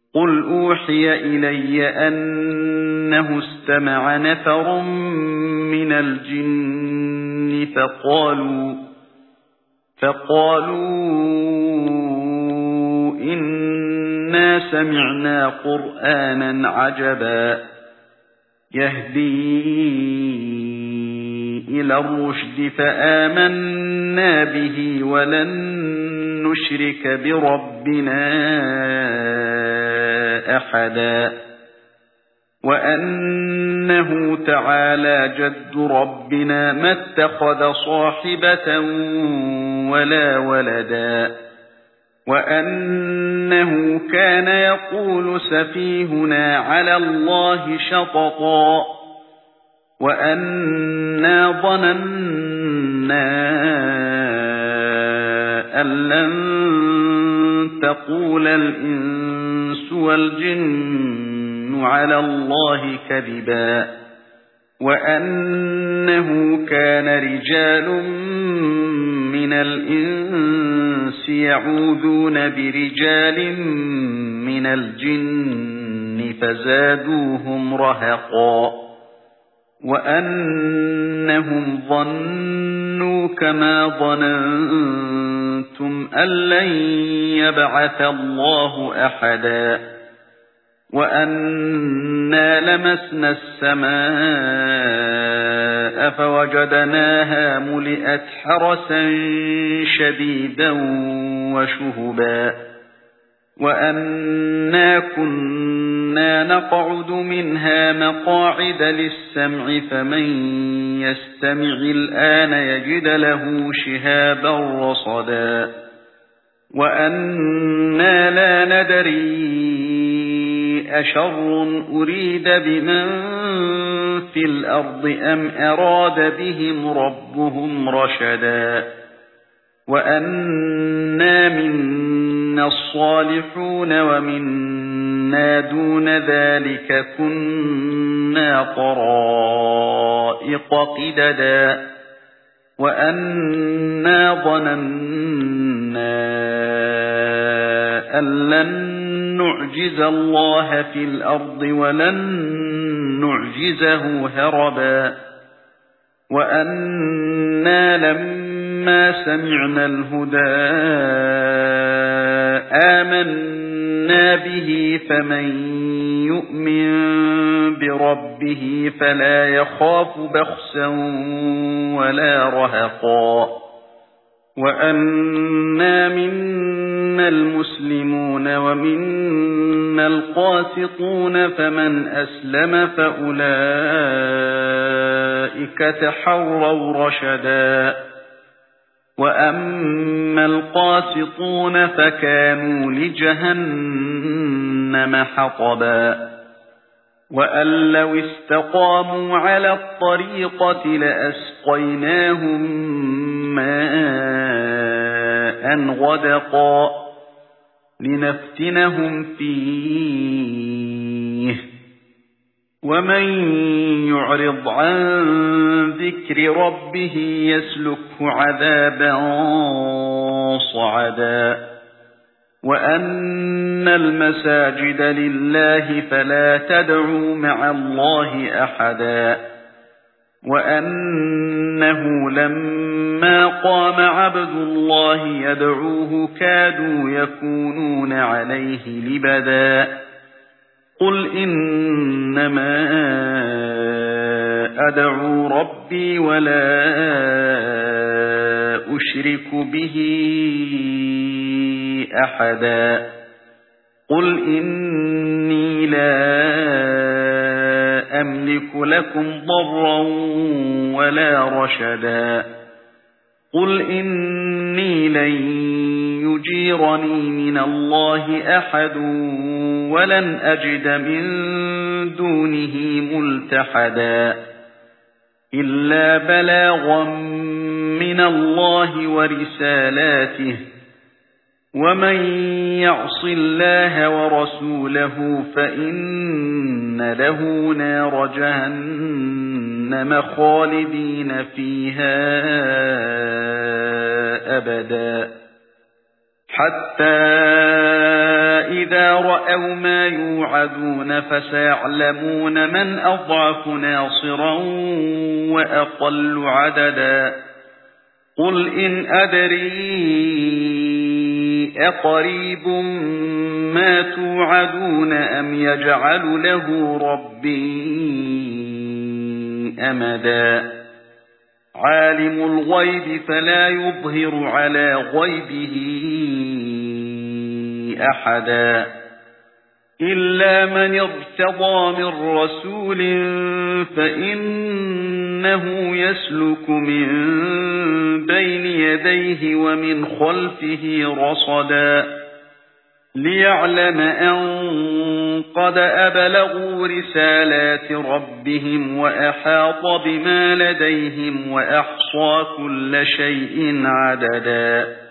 قُلْ أُوحِيَ إِلَيَّ أَنَّهُ اسْتَمَعَ نَفَرٌ مِنَ الْجِنِّ فَقَالُوا إِنَّا سَمِعْنَا قُرْآنًا عَجَبًا يَهْدِي إِلَى الرُّشْدِ فَآمَنَّا بِهِ وَلَن نُّشْرِكَ بِرَبِّنَا أَحَدًا وَأَنَّهُ تَعَالَى جَدُّ رَبِّنَا مَا اتَّخَذَ صَاحِبَةً وَلَا وَلَدًا وَأَنَّهُ كَانَ يَقُولُ سَفِيهُنَا عَلَى اللَّهِ شَطَطًا وَأَنَّا ظَنَنَّا أَن لَّن تَقُولَ الْإِنسُ وَالْجِنُّ عَلَى اللَّهِ كَذِبًا وَأَنَّهُ كَانَ رِجَالٌ مِنَ الْإِنسِ يَعُوذُونَ بِرِجَالٍ مِنَ الْجِنِّ فَزَادُوهُمْ رَهَقًا وَأَنَّهُمْ ظَنُّوا كَمَا ظَنَنتُمْ أَن لَّن يَبْعَثَ اللَّهُ أَحَدًا وَأَنَّا لَمَسْنَا السَّمَاءَ فَوَجَدْنَاهَا مُلِئَتْ حَرَسًا شَدِيدًا وَشُهُبًا وَأَنَّا كُنَّا نَقْعُدُ مِنْهَا مَقَاعِدَ لِلسَّمْعِ فَمَن يَسْتَمِعِ الْآنَ يَجِدْ لَهُ شِهَابًا رَّصَدًا وَأَنَّا لَا نَدْرِي أَشَرٌّ أُرِيدَ بِمَن فِي الْأَرْضِ أَمْ أَرَادَ بِهِمْ رَبُّهُمْ رَشَدًا وَأَنَّا مِنَّا الصَّالِحُونَ وَمِنَّا دُونَ ذَلِكَ كُنَّا طَرَائِقَ قِدَدًا وَأَنَّا ظَنَنَّا أَن لَّن نُّعْجِزَ اللَّهَ فِي الْأَرْضِ وَلَن نُّعْجِزَهُ هَرَبًا وَأَنَّا لَمَّا سَمِعْنَا الْهُدَىٰ آمَنَّا بِهِ فَمَن يُؤْمِن بِرَبِّهِ فَلَا يَخَافُ بَخْسًا وَلَا رَهَقًا وَأَنَّا مِنَّا الْمُسْلِمُونَ وَمِنَّا الْقَاسِطُونَ فَمَنْ أَسْلَمَ فَأُولَئِكَ تَحَرَّوْا رَشَدًا وَأَمَّا الْقَاسِطُونَ فَكَانُوا لِجَهَنَّمَ حَطَبًا وَأَن لَّوِ اسْتَقَامُوا عَلَى الطَّرِيقَةِ لَأَسْقَيْنَاهُم مَّاءً غَدَقًا لِّنَفْتِنَهُمْ فِيهِ وَمَن يُعْرِضْ عَن ذِكْرِ رَبِّهِ يَسْلُكْهُ عَذَابًا صَعَدًا وَأَنَّ الْمَسَاجِدَ لِلَّهِ فَلَا تَدْعُوا مَعَ اللَّهِ أَحَدًا وَأَنَّهُ لَمَّا قَامَ عَبْدُ اللَّهِ يَدْعُوهُ كَادُوا يَكُونُونَ عَلَيْهِ لِبَدًا قُلْ إِنَّمَا أَدْعُو رَبِّي وَلَا أُشْرِكُ بِهِ أَحَدًا قُلْ إِنِّي لا أَمْلِكُ لَكُمْ ضَرًّا وَلَا رَشَدًا قُلْ إِنِّي لَن يُجِيرَنِي مِنَ اللَّهِ أَحَدٌ وَلَنْ أَجِدَ مِن دُونِهِ مُلْتَحَدًا إِلَّا بَلَاغًا مِنَ اللَّهِ وَرِسَالَاتِهِ وَمَن يَعْصِ اللَّهَ وَرَسُولَهُ فَإِنَّ لَهُ نَارَ جَهَنَّمَ خَالِدِينَ فِيهَا أَبَدًا حتى إذا رأوا ما يوعدون فسيعلمون من أضعف ناصرا وأقل عددا قل إن أدري أقريب ما توعدون أم يجعل له ربي أمدا عالم الغيب فلا يظهر على غيبه أحدا إلا من ارتضى من رسول فإنه يسلك من بين يديه ومن خلفه رصدا ليعلم أن قد أبلغوا رسالات ربهم وأحاط بما لديهم وأحصى كل شيء عددا